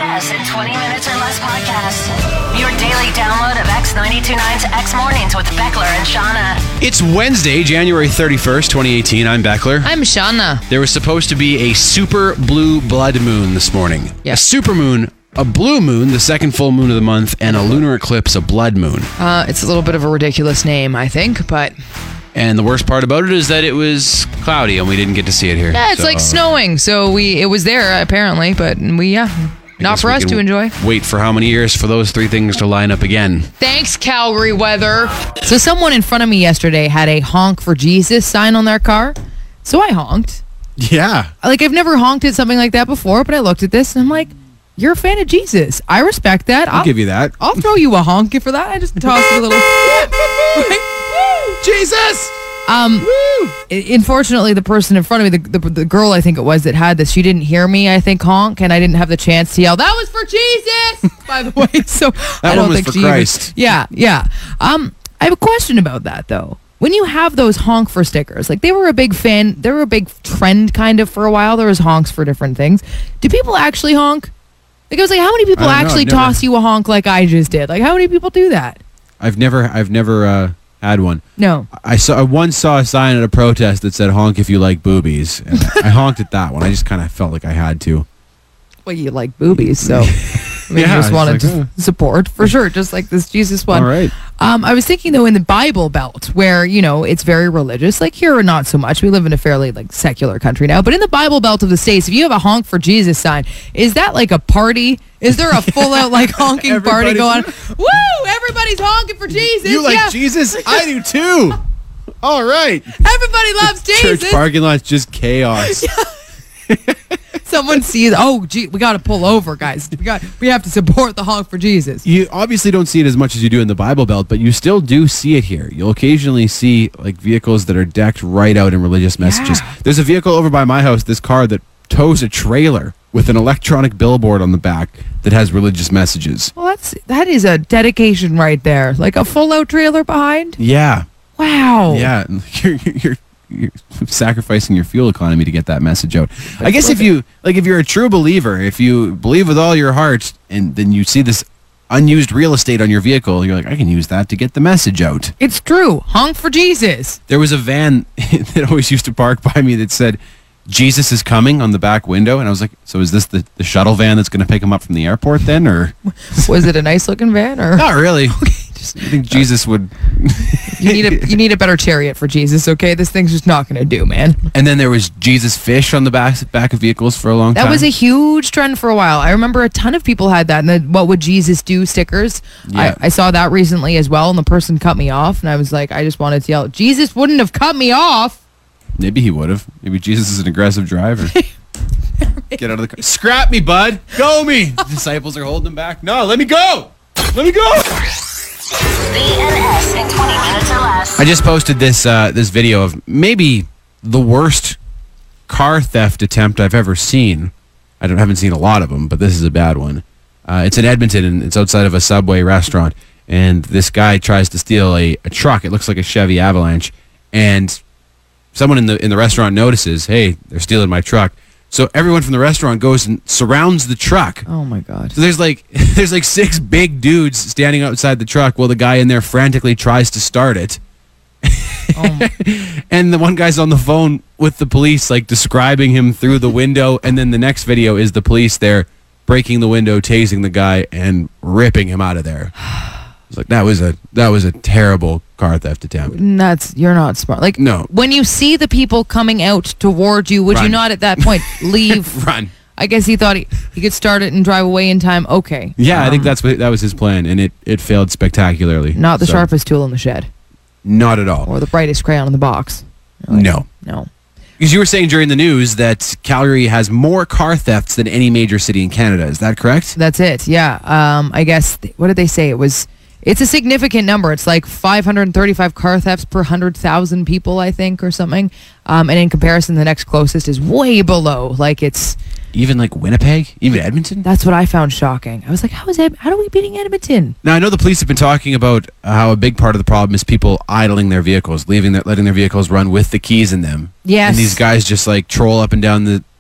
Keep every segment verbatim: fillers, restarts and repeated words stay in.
S in twenty minutes or less podcast. Your daily download of X ninety-two point nine's X Mornings with Beckler and Shauna. It's Wednesday, January thirty-first, twenty eighteen. I'm Beckler. I'm Shauna. There was supposed to be a super blue blood moon this morning. Yeah. A super moon, a blue moon, the second full moon of the month, and a lunar eclipse, a blood moon. Uh, it's a little bit of a ridiculous name, I think, but... And the worst part about it is that it was cloudy and we didn't get to see it here. Yeah, it's So, like snowing, so we it was there, apparently, but we, yeah, I not guess for we us can to enjoy. Wait for how many years for those three things to line up again? Thanks, Calgary weather. So someone in front of me yesterday had a honk for Jesus sign on their car, so I honked. Yeah. Like, I've never honked at something like that before, but I looked at this and I'm like, you're a fan of Jesus. I respect that. I'll, I'll give you that. I'll throw you a honk for that. I just tossed a little... Woo! Jesus! Um, Woo! Unfortunately, the person in front of me, the, the the girl I think it was that had this, she didn't hear me, I think, honk, and I didn't have the chance to yell, that was for Jesus, by the way. So I don't one was think for she Christ. Even, yeah, yeah. Um, I have a question about that, though. When you have those honk for stickers, like they were a big fan, they were a big trend kind of for a while. There was honks for different things. Do people actually honk? Like, I was like, how many people I don't know, actually I've never- toss you a honk like I just did? Like, how many people do that? I've never, I've never uh, had one. No. I saw, I once saw a sign at a protest that said "honk if you like boobies." And I honked at that one. I just kind of felt like I had to. Well, you like boobies, so I mean, Yeah, you just it's wanted like, to uh. support for sure, just like this Jesus one. All right. Um, I was thinking though, in the Bible Belt, where you know it's very religious, like here, not so much. We live in a fairly like secular country now, but in the Bible Belt of the States, if you have a honk for Jesus sign, is that like a party? Is there a full out like honking party going? Woo! Everybody's honking for Jesus. You like yeah. Jesus? I do too. All right. Everybody loves Jesus. Church parking lot's just chaos. Someone sees. Oh, gee, we got to pull over, guys. We got. We have to support the honk for Jesus. You obviously don't see it as much as you do in the Bible Belt, but you still do see it here. You'll occasionally see like vehicles that are decked right out in religious messages. Yeah. There's a vehicle over by my house, this car that tows a trailer with an electronic billboard on the back that has religious messages. Well, that's that is a dedication right there. Like a full out trailer behind. Yeah. Wow. Yeah. You're, you're, you're sacrificing your fuel economy to get that message out. I guess if you, like, if you're a true believer, if you believe with all your heart and then you see this unused real estate on your vehicle, you're like, I can use that to get the message out. It's true. Honk for Jesus. There was a van that always used to park by me that said, Jesus is coming on the back window. And I was like, so is this the, the shuttle van that's going to pick him up from the airport then? Or Was it a nice looking van or? not really. Just, I think Jesus would. You need a you need a better chariot for Jesus. Okay, this thing's just not going to do, man. And then there was Jesus fish on the back back of vehicles for a long That time. was a huge trend for a while. I remember a ton of people had that. And the "What would Jesus do?" stickers. Yeah. I, I saw that recently as well, and the person cut me off, and I was like, I just wanted to yell, Jesus wouldn't have cut me off. Maybe he would have. Maybe Jesus is an aggressive driver. Get out of the car. Scrap me, bud. Go me. The disciples are holding him back. No, let me go. Let me go. B N S in twenty minutes or less. I just posted this uh, this video of maybe the worst car theft attempt I've ever seen. I don't haven't seen a lot of them, but this is a bad one. Uh, it's in Edmonton, and it's outside of a Subway restaurant. And this guy tries to steal a, a truck. It looks like a Chevy Avalanche, and someone in the in the restaurant notices, hey, they're stealing my truck. So everyone from the restaurant goes and surrounds the truck. Oh my God. So there's like there's like six big dudes standing outside the truck while the guy in there frantically tries to start it. Oh. And the one guy's on the phone with the police, like describing him through the window. And then the next video is the police there breaking the window, tasing the guy, and ripping him out of there. It's like that was a that was a terrible car theft attempt. That's you're not smart. Like No. when you see the people coming out toward you, would you Run. not at that point leave? Run. I guess he thought he, he could start it and drive away in time. Okay. Yeah, I think Um, that's what that was his plan, and it, it failed spectacularly. not the So, sharpest tool in the shed Not at all. or the brightest crayon in the box. Like, No. No. Because you were saying during the news that Calgary has more car thefts than any major city in Canada. Is that correct? That's it. Yeah. Um, I guess, th- what did they say? It was, it's a significant number. It's like five hundred thirty-five car thefts per one hundred thousand people, I think, or something. Um, and in comparison, the next closest is way below. Like it's, Even like Winnipeg? Even Edmonton? that's what I found shocking. I was like, how is Ed- how are we beating Edmonton? Now, I know the police have been talking about how a big part of the problem is people idling their vehicles, leaving their, letting their vehicles run with the keys in them. Yes. And these guys just like troll up and down the,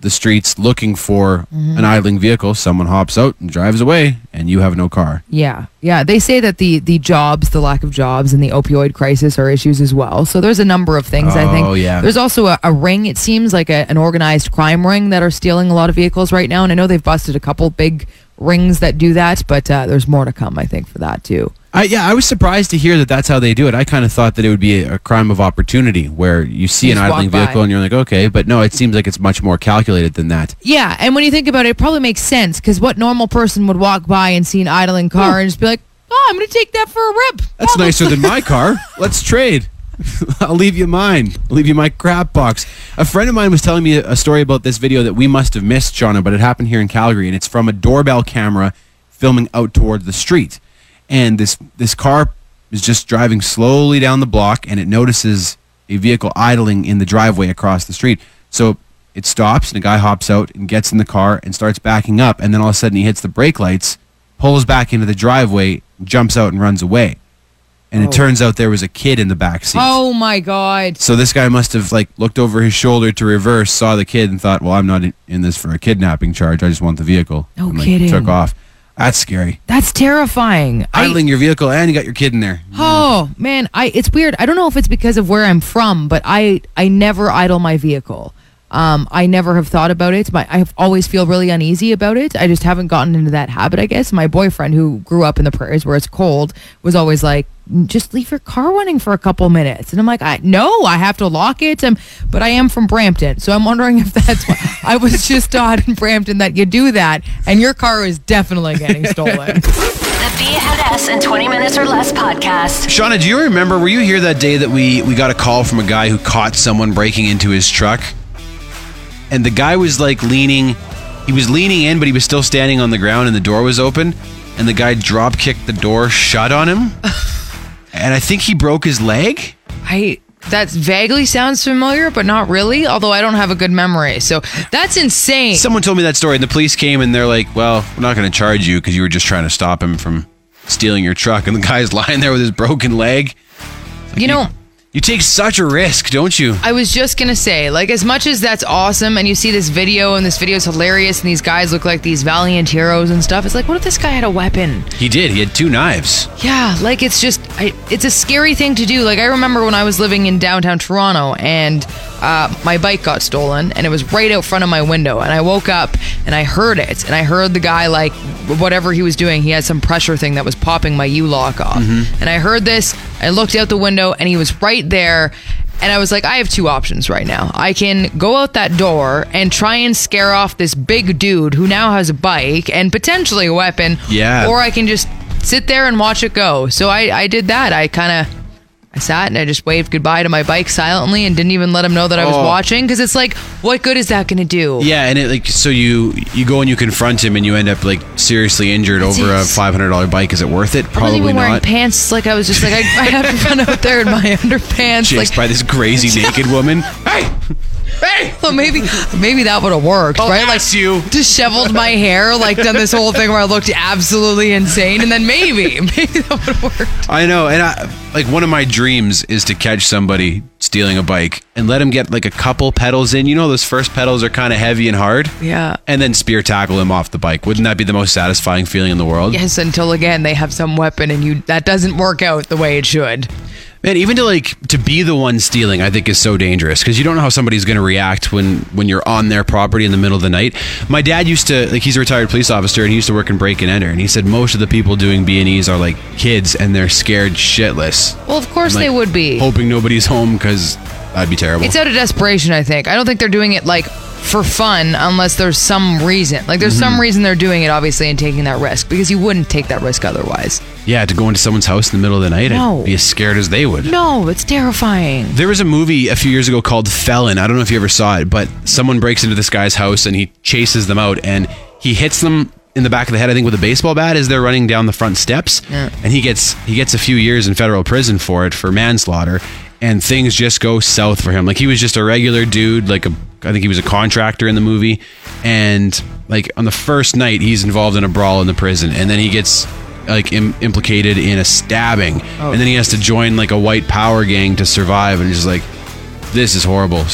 the streets looking for an idling vehicle. Someone hops out and drives away, and you have no car. Yeah, yeah. They say that the the jobs, the lack of jobs, and the opioid crisis are issues as well. So there's a number of things. I think. Oh, yeah. There's also a, a ring. It seems like a, an organized crime ring that are stealing a lot of vehicles right now. And I know they've busted a couple big rings that do that, but uh, there's more to come, I think, for that too. I, yeah, I was surprised to hear that that's how they do it. I kind of thought that it would be a, a crime of opportunity where you see You an just walk idling by. vehicle and you're like, okay, but no, it seems like it's much more calculated than that. Yeah, and when you think about it, it probably makes sense because what normal person would walk by and see an idling car and just be like, "Oh, I'm going to take that for a rip." That's Oh, nicer than my car. Let's trade. I'll leave you mine. I'll leave you my crap box. A friend of mine was telling me a, a story about this video that we must have missed, Shauna, but it happened here in Calgary, and it's from a doorbell camera filming out toward the street. And this this car is just driving slowly down the block, and it notices a vehicle idling in the driveway across the street. So it stops, and a guy hops out and gets in the car and starts backing up, and then all of a sudden he hits the brake lights, pulls back into the driveway, jumps out and runs away. And Oh. it turns out there was a kid in the back seat. Oh my God. So this guy must have like looked over his shoulder to reverse, saw the kid, and thought, "Well, I'm not in, in this for a kidnapping charge. I just want the vehicle." No and, like, kidding. Took off. That's scary. That's terrifying. I- Idling your vehicle and you got your kid in there. Oh man, I it's weird. I don't know if it's because of where I'm from, but I I never idle my vehicle. Um, I never have thought about it. My I always feel really uneasy about it. I just haven't gotten into that habit, I guess. My boyfriend, who grew up in the prairies where it's cold, was always like, "Just leave your car running for a couple minutes." And I'm like, I no, I have to lock it. Um, but I am from Brampton, so I'm wondering if that's why. I was just taught in Brampton that you do that, and your car is definitely getting stolen. The B Head S in twenty minutes or less podcast. Shauna, do you remember, were you here that day that we, we got a call from a guy who caught someone breaking into his truck? And the guy was like leaning, he was leaning in, but he was still standing on the ground and the door was open. And the guy drop kicked the door shut on him. And I think he broke his leg. I that vaguely sounds familiar, but not really. Although I don't have a good memory, so that's insane. Someone told me that story, and the police came and they're like, "Well, we're not going to charge you because you were just trying to stop him from stealing your truck." And the guy's lying there with his broken leg. you know, You take such a risk, don't you? I was just gonna say, like, as much as that's awesome, and you see this video, and this video is hilarious, and these guys look like these valiant heroes and stuff. It's like, what if this guy had a weapon? He did. He had two knives. Yeah, like it's just, I, it's a scary thing to do. Like I remember when I was living in downtown Toronto, and uh, my bike got stolen, and it was right out front of my window, and I woke up and I heard it, and I heard the guy like whatever he was doing, he had some pressure thing that was popping my U-lock off, and I heard this. I looked out the window, and he was right there. And I was like, I have two options right now. I can go out that door and try and scare off this big dude who now has a bike and potentially a weapon. Yeah. Or I can just sit there and watch it go. So I, I did that. I kind of, I sat and I just waved goodbye to my bike silently and didn't even let him know that I was Oh. watching. Because it's like, what good is that going to do? Yeah, and it like so you you go and you confront him and you end up like seriously injured That's over a it. five hundred dollar bike. Is it worth it? I wasn't Probably even wearing not. pants. Like I was just like, I, I have to run out there in my underpants. Chased Like, by this crazy naked woman. Hey, hey! so maybe, maybe that would have worked, I'll right? Like, ask you. disheveled my hair, like done this whole thing where I looked absolutely insane, and then maybe, maybe that would work. I know, and I like one of my dreams is to catch somebody stealing a bike and let him get like a couple pedals in. You know, those first pedals are kind of heavy and hard. Yeah. And then spear tackle him off the bike. Wouldn't that be the most satisfying feeling in the world? Yes, until again they have some weapon and you that doesn't work out the way it should. Man, even to like to be the one stealing, I think is so dangerous because you don't know how somebody's going to react when when you're on their property in the middle of the night. My dad used to like he's a retired police officer and he used to work in break and enter, and he said most of the people doing B and Es are like kids and they're scared shitless. Well, of course Like, they would be. hoping nobody's home because that'd be terrible. It's out of desperation, I think. I don't think they're doing it like for fun unless there's some reason. Like there's some reason they're doing it, obviously, and taking that risk because you wouldn't take that risk otherwise. Yeah, to go into someone's house in the middle of the night, No. I'd be as scared as they would. No, it's terrifying. There was a movie a few years ago called Felon. I don't know if you ever saw it, but someone breaks into this guy's house and he chases them out and he hits them in the back of the head, I think, with a baseball bat as they're running down the front steps. Yeah. And he gets he gets a few years in federal prison for it, for manslaughter. And things just go south for him. Like he was just a regular dude, like a I think he was a contractor in the movie. And like on the first night, he's involved in a brawl in the prison, and then he gets like Im- implicated in a stabbing, and then he has to join like a white power gang to survive. And he's just like, this is horrible. So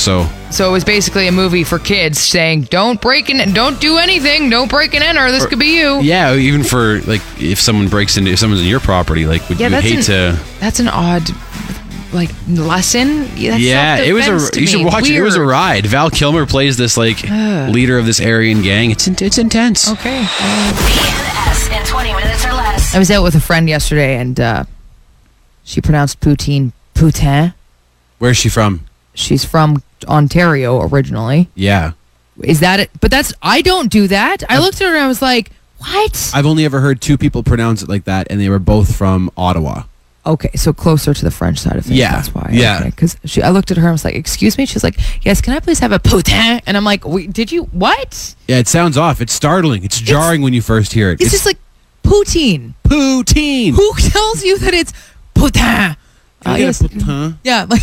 So it was basically a movie for kids saying, "Don't break in, don't do anything, don't break and enter. This could be you." Yeah, even for like if someone breaks into if someone's in your property, like would Yeah, you that's hate an, to? That's an odd, like lesson. That's Yeah, it was self-defense a. to You should me. watch it. It was a Weird. ride. Val Kilmer plays this like leader of this Aryan gang. It's in, it's intense. Okay. B N S in twenty minutes or less. I was out with a friend yesterday, and uh, she pronounced poutine poutin. Where's she from? She's from Ontario originally. Yeah, Is that it? But that's I don't do that. I looked at her and I was like, "What?" I've only ever heard two people pronounce it like that, and they were both from Ottawa. Okay, so closer to the French side of things. Yeah, That's why. yeah. Because she, I looked at her and was like, "Excuse me." She's like, "Yes, can I please have a poutin?" And I'm like, Wait, "Did you what?" Yeah, it sounds off. It's startling. It's jarring when you first hear it. It's, just like poutine. poutine. Who tells you that it's poutin? Can I Uh, get a yes. poutin? Yeah. Like,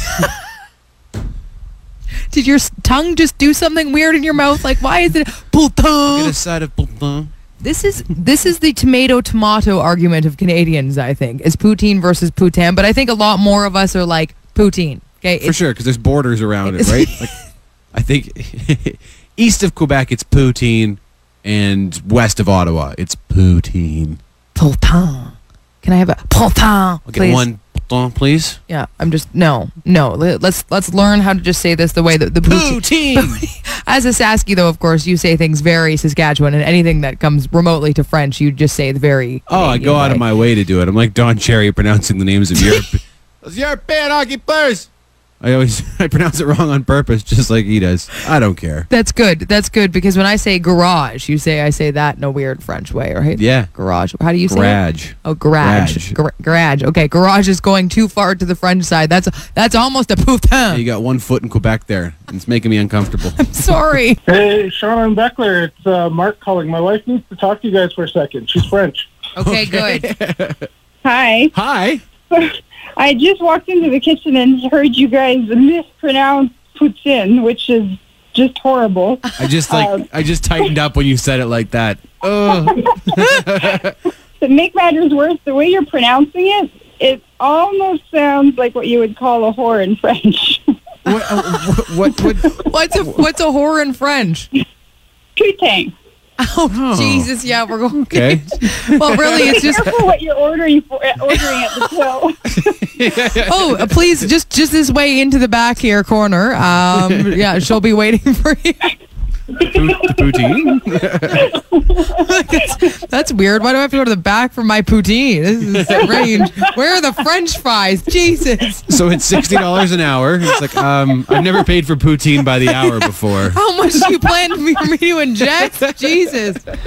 did your s- tongue just do something weird in your mouth? Like, why is it Get poutin? a side of poutin. This is this is the tomato tomato argument of Canadians. I think is poutine versus poutin, but I think a lot more of us are like poutine. Okay, For It's- sure, because there's borders around it, right? Like, I think east of Quebec it's poutine, and west of Ottawa it's poutine. Poutin. Can I have a poutin, I'll get please? one poutin, please. Yeah, I'm just no, no. Let- Let's let's learn how to just say this the way that the poutine. Poutine. As a Sasky, though, of course, you say things very Saskatchewan, and anything that comes remotely to French, you just say the very. Oh, I go Canadian out of way. my way to do it. I'm like Don Cherry pronouncing the names of Europe. Those European hockey players. I always I pronounce it wrong on purpose, just like he does. I don't care. That's good. That's good because when I say garage, you say I say that in a weird French way, right? Yeah. Garage. How do you say it? Garage. Oh, garage. Garage. Gar- garage. Okay, garage is going too far to the French side. That's that's almost a You poutin. got one foot in Quebec there. and It's making me uncomfortable. Sorry. Hey, Sean and Beckler, it's uh, Mark calling. My wife needs to talk to you guys for a second. She's French. Okay, good. Hi. Hi. I just walked into the kitchen and heard you guys mispronounce poutine, which is just horrible. I just like Um, I just tightened up when you said it like that. Ugh. To make matters worse, the way you're pronouncing it, it almost sounds like what you would call a whore in French. what, uh, what, what, what? What's a what's a whore in French? Putain. Oh, Jesus! Yeah, we're going. Okay. Well, really, it's Be just. careful what you're ordering for, uh, ordering at the till. Oh, uh, please, just just this way into the back here corner. Um, yeah, she'll be waiting for you. Poutine? that's, that's weird. Why do I have to go to the back for my poutine? This is strange. Where are the French fries? Jesus! So it's sixty dollars an hour. It's like, um, I've never paid for poutine by the hour before. How much do you plan for me to inject? Jesus! B N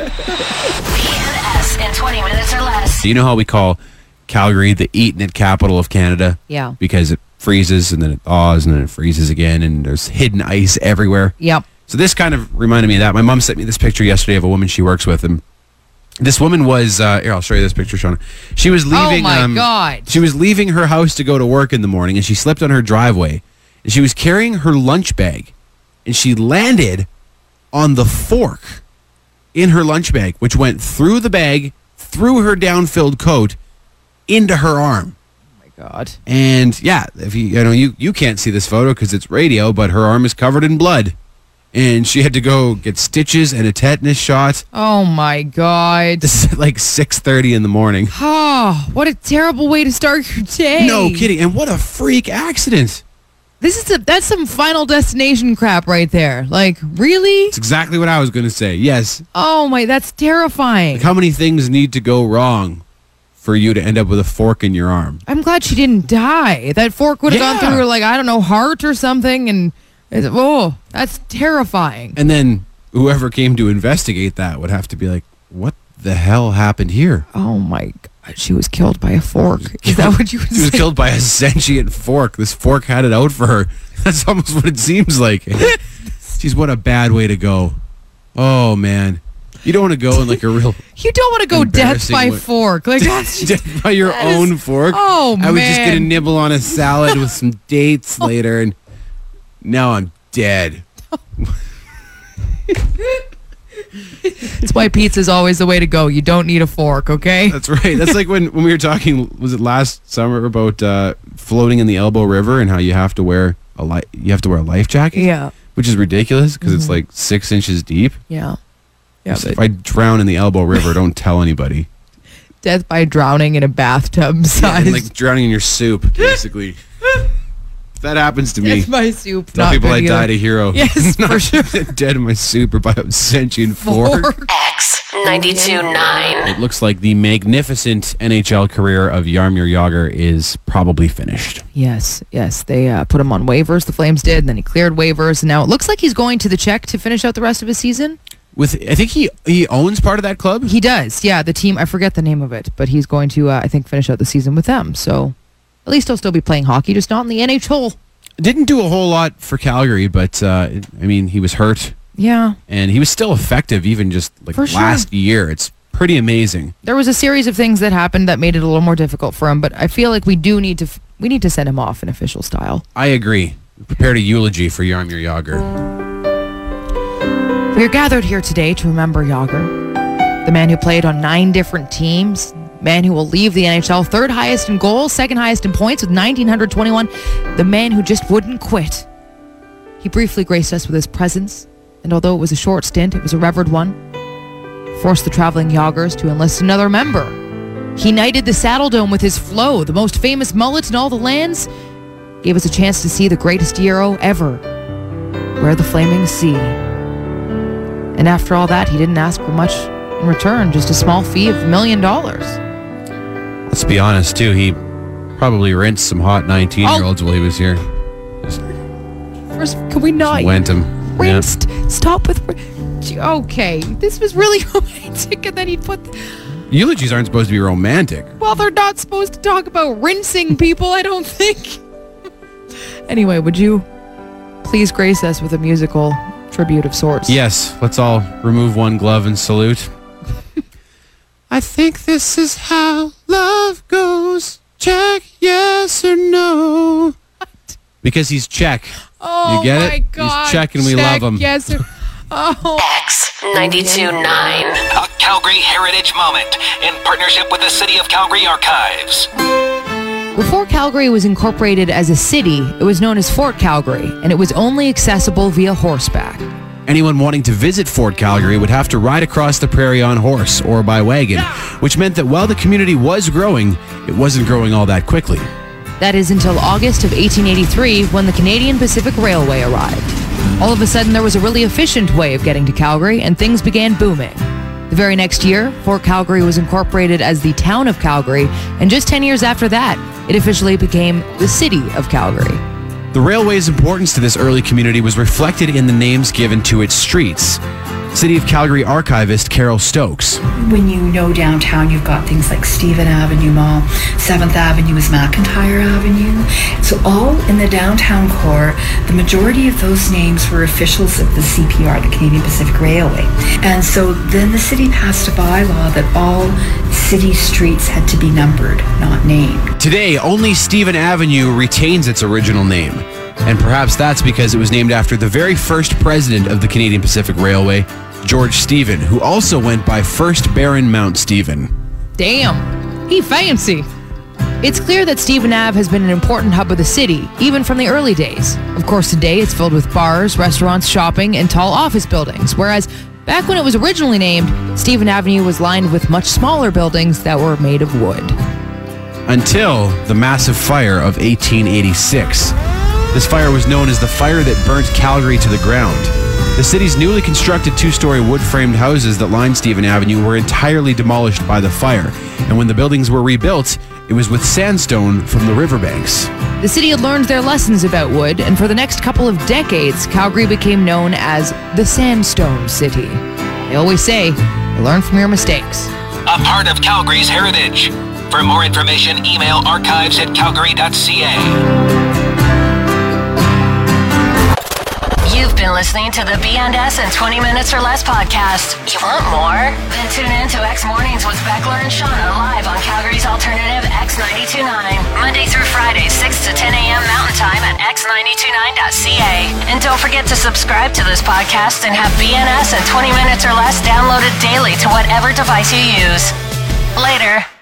S in twenty minutes or less. Do you know how we call Calgary the eating it capital of Canada? Yeah. Because it freezes and then it thaws and then it freezes again and there's hidden ice everywhere. Yep. So this kind of reminded me of that. My mom sent me this picture yesterday of a woman she works with, and this woman was uh, here. I'll show you this picture, Shauna. She was leaving. Oh my um, God! She was leaving her house to go to work in the morning, and she slipped on her driveway, and she was carrying her lunch bag, and she landed on the fork in her lunch bag, which went through the bag, through her down-filled coat, into her arm. Oh my God! And yeah, if you you know you you can't see this photo because it's radio, but her arm is covered in blood, and she had to go get stitches and a tetanus shot. Oh my God! This is at like six thirty in the morning. Oh, what a terrible way to start your day. No kidding, and what a freak accident! This is a, that's some Final Destination crap right there. Like, really? It's exactly what I was going to say. Yes, Oh my, that's terrifying. like how many things need to go wrong for you to end up with a fork in your arm? I'm glad she didn't die. That fork would have Yeah. gone through her, like, I don't know, heart or something. And, it's, oh, that's terrifying. And then whoever came to investigate that would have to be like, what the hell happened here? Oh my God, she was killed by a fork. Is that what you were She was saying? killed by a sentient fork. This fork had it out for her. That's almost what it seems like. Jeez, what a bad way to go. Oh, man. You don't want to go in like a real You don't want to go death Embarrassing by way- fork. Like, that's just, death by your that is- own fork. Oh, I was just man. going to nibble on a salad with some dates later, and now I'm dead. that's why pizza's always the way to go. You don't need a fork, okay? That's right. That's like when, when we were talking, was it last summer, about uh, floating in the Elbow River and how you have to wear a li- you have to wear a life jacket? Yeah. which is ridiculous because it's like six inches deep. Yeah. Yeah. So if I drown in the Elbow River, don't tell anybody. Death by drowning in a bathtub Yeah, size. and, like drowning in your soup, basically. If that happens to me, Death by soup. tell not people good I either. died a hero. Yes, Not for sure. dead in my soup or by a sentient fork. Fork. X ninety-two point nine. It looks like the magnificent N H L career of Jaromir Jagr is probably finished. Yes, yes. They uh, put him on waivers. The Flames did, and then he cleared waivers. And now it looks like he's going to the Czech to finish out the rest of his season. With I think he he owns part of that club. He does. Yeah, the team. I forget the name of it, but he's going to, uh, I think, finish out the season with them. So at least he'll still be playing hockey, just not in the N H L. Didn't do a whole lot for Calgary, but uh, I mean he was hurt Yeah. and he was still effective even just like For sure. last year. It's pretty amazing. There was a series of things that happened that made it a little more difficult for him, but I feel like we do need to f- we need to send him off in official style. I agree. Prepared a eulogy for Jaromir Jagr. We are gathered here today to remember Jagr, the man who played on nine different teams, man who will leave the N H L third highest in goals, second highest in points with one thousand nine hundred twenty-one, the man who just wouldn't quit. He briefly graced us with his presence, and although it was a short stint, it was a revered one. Forced the traveling Jagrs to enlist another member. He knighted the Saddle Dome with his flow, the most famous mullet in all the lands. Gave us a chance to see the greatest hero ever, wear the flaming sea. And after all that, he didn't ask for much in return, just a small fee of a million dollars. Let's be honest too. He probably rinsed some hot nineteen-year-olds while he was here. First, can we not? Went him. Yeah. Rinsed. Stop with. Okay, this was really romantic, and then he put. Eulogies aren't supposed to be romantic. Well, they're not supposed to talk about rinsing people, I don't think. Anyway, would you please grace us with a musical tribute of sorts? Yes, let's all remove one glove and salute. I think this is how love goes. Check yes or no. Because he's Czech. Oh, You get my it? God. He's Czech and we Check, love him. Yes. Or, oh. X ninety-two point nine. A Calgary Heritage Moment in partnership with the City of Calgary Archives. Before Calgary was incorporated as a city, it was known as Fort Calgary, and it was only accessible via horseback. Anyone wanting to visit Fort Calgary would have to ride across the prairie on horse or by wagon, which meant that while the community was growing, it wasn't growing all that quickly. That is until August of eighteen eighty-three, when the Canadian Pacific Railway arrived. All of a sudden, there was a really efficient way of getting to Calgary, and things began booming. The very next year, Fort Calgary was incorporated as the town of Calgary, and just ten years after that, it officially became the city of Calgary. The railway's importance to this early community was reflected in the names given to its streets. City of Calgary archivist Carol Stokes. When you know downtown, you've got things like Stephen Avenue Mall, seventh Avenue is McIntyre Avenue. So all in the downtown core, the majority of those names were officials of the C P R, the Canadian Pacific Railway. And so then the city passed a bylaw that all city streets had to be numbered, not named. Today, only Stephen Avenue retains its original name. And perhaps that's because it was named after the very first president of the Canadian Pacific Railway, George Stephen, who also went by First Baron Mount Stephen. Damn, he fancy. It's clear that Stephen Ave has been an important hub of the city, even from the early days. Of course, today it's filled with bars, restaurants, shopping, and tall office buildings, whereas back when it was originally named, Stephen Avenue was lined with much smaller buildings that were made of wood. Until the massive fire of eighteen eighty-six. This fire was known as the fire that burnt Calgary to the ground. The city's newly constructed two-story wood-framed houses that lined Stephen Avenue were entirely demolished by the fire, and when the buildings were rebuilt, it was with sandstone from the riverbanks. The city had learned their lessons about wood, and for the next couple of decades, Calgary became known as the Sandstone City. They always say, you learn from your mistakes. A part of Calgary's heritage. For more information, email archives at calgary dot c a. You've been listening to the B and S in twenty minutes or less podcast. You want more? Then tune in to X Mornings with Beckler and Shauna live on Calgary's alternative X ninety-two point nine. Monday through Friday, six to ten a.m. Mountain Time at x ninety-two point nine dot c a. And don't forget to subscribe to this podcast and have B and S in twenty minutes or less downloaded daily to whatever device you use. Later.